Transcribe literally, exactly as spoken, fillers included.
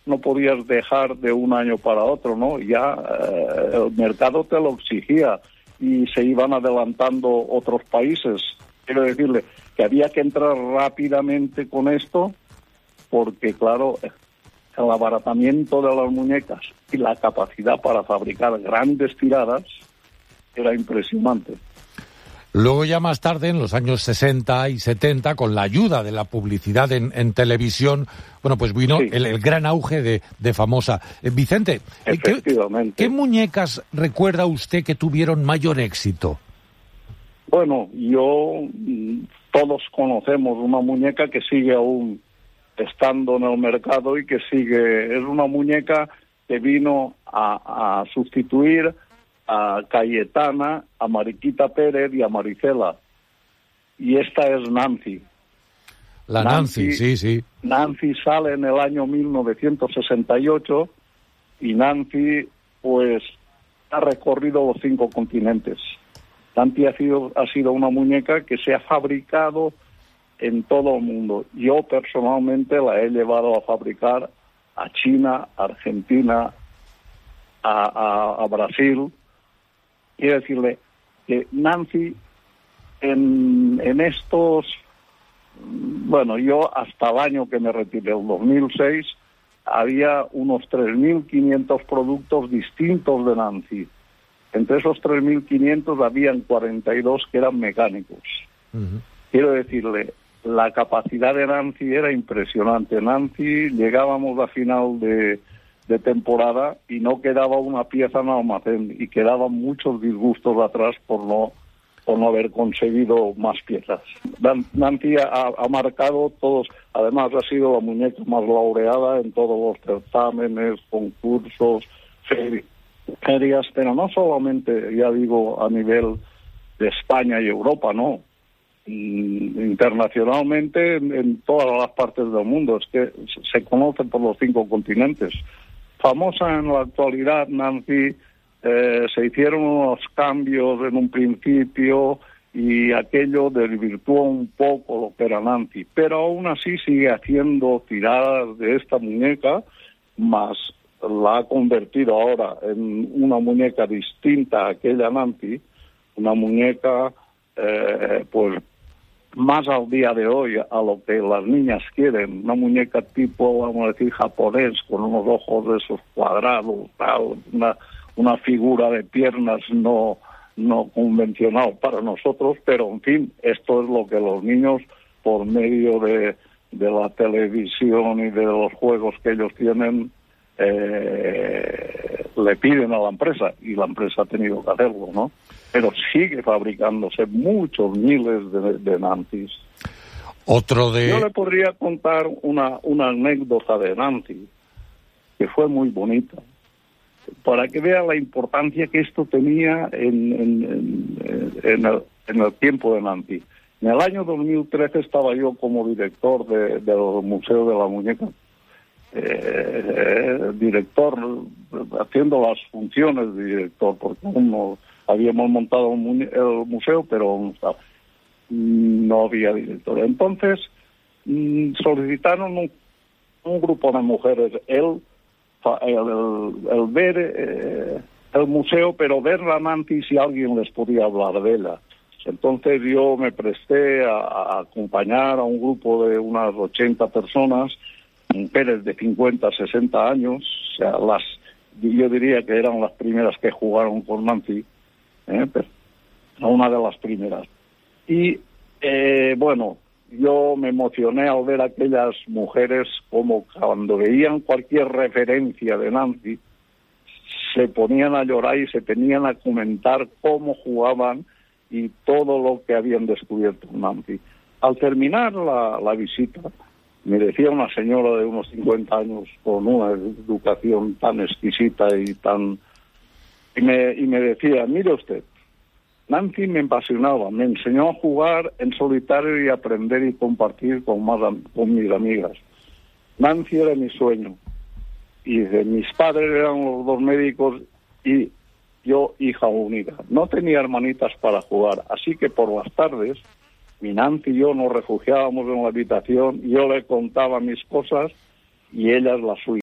no podías dejar de un año para otro, ¿no? Ya eh, el mercado te lo exigía y se iban adelantando otros países. Quiero decirle que había que entrar rápidamente con esto porque, claro, el abaratamiento de las muñecas y la capacidad para fabricar grandes tiradas era impresionante. Luego ya más tarde, en los años sesenta y setenta, con la ayuda de la publicidad en, en televisión, bueno, pues vino sí. el, el gran auge de, de Famosa. Eh, Vicente, efectivamente. ¿qué, ¿qué muñecas recuerda usted que tuvieron mayor éxito? Bueno, yo, todos conocemos una muñeca que sigue aún estando en el mercado y que sigue, es una muñeca que vino a, a sustituir a Cayetana, a Mariquita Pérez y a Maricela. Y esta es Nancy. La Nancy, Nancy, sí, sí. Nancy sale en el año mil novecientos sesenta y ocho y Nancy, pues, ha recorrido los cinco continentes. Nancy ha sido, ha sido una muñeca que se ha fabricado en todo el mundo. Yo personalmente la he llevado a fabricar a China, a Argentina, a, a, a Brasil. Quiero decirle que Nancy en, en estos, bueno, yo hasta el año que me retiré, el dos mil seis, había unos tres mil quinientos productos distintos de Nancy. Entre esos tres mil quinientos habían cuarenta y dos que eran mecánicos. Uh-huh. Quiero decirle, la capacidad de Nancy era impresionante. Nancy, llegábamos a final de... de temporada y no quedaba una pieza en el almacén y quedaban muchos disgustos atrás por no por no haber conseguido más piezas. Nancy ha, ha marcado todos, además ha sido la muñeca más laureada en todos los certámenes, concursos, ferias, pero no solamente, ya digo, a nivel de España y Europa, no. Internacionalmente en, en todas las partes del mundo, es que se conoce por los cinco continentes. Famosa en la actualidad, Nancy, eh, se hicieron unos cambios en un principio y aquello desvirtuó un poco lo que era Nancy, pero aún así sigue haciendo tiradas de esta muñeca, más la ha convertido ahora en una muñeca distinta a aquella Nancy, una muñeca eh, pues más al día de hoy a lo que las niñas quieren, una muñeca tipo, vamos a decir, japonés, con unos ojos de esos cuadrados, tal, una, una figura de piernas no, no convencional para nosotros, pero en fin, esto es lo que los niños, por medio de, de la televisión y de los juegos que ellos tienen, eh, le piden a la empresa, y la empresa ha tenido que hacerlo, ¿no? Pero sigue fabricándose muchos miles de, de Nancy's. Otro de... Yo le podría contar una, una anécdota de Nancy, que fue muy bonita, para que vea la importancia que esto tenía en, en, en, en, el, en el tiempo de Nancy. En el año dos mil trece estaba yo como director de, del Museo de la Muñeca, eh, eh, director, haciendo las funciones de director, porque uno... habíamos montado un, el museo, pero no, estaba, no había director. Entonces mmm, solicitaron un, un grupo de mujeres, el, el, el ver eh, el museo, pero ver la Nancy si alguien les podía hablar de ella. Entonces yo me presté a, a acompañar a un grupo de unas ochenta personas, mujeres de cincuenta, sesenta años, o sea, las, yo diría que eran las primeras que jugaron con Nancy. Eh, pero una de las primeras. Y, eh, bueno, yo me emocioné al ver a aquellas mujeres como cuando veían cualquier referencia de Nancy, se ponían a llorar y se tenían a comentar cómo jugaban y todo lo que habían descubierto en Nancy. Al terminar la, la visita, me decía una señora de unos cincuenta años con una educación tan exquisita y tan... Y me, y me decía, mire usted, Nancy me apasionaba, me enseñó a jugar en solitario y aprender y compartir con, más, con mis amigas. Nancy era mi sueño. Y de mis padres eran los dos médicos y yo hija única. No tenía hermanitas para jugar, así que por las tardes mi Nancy y yo nos refugiábamos en la habitación, yo le contaba mis cosas y ellas las suyas.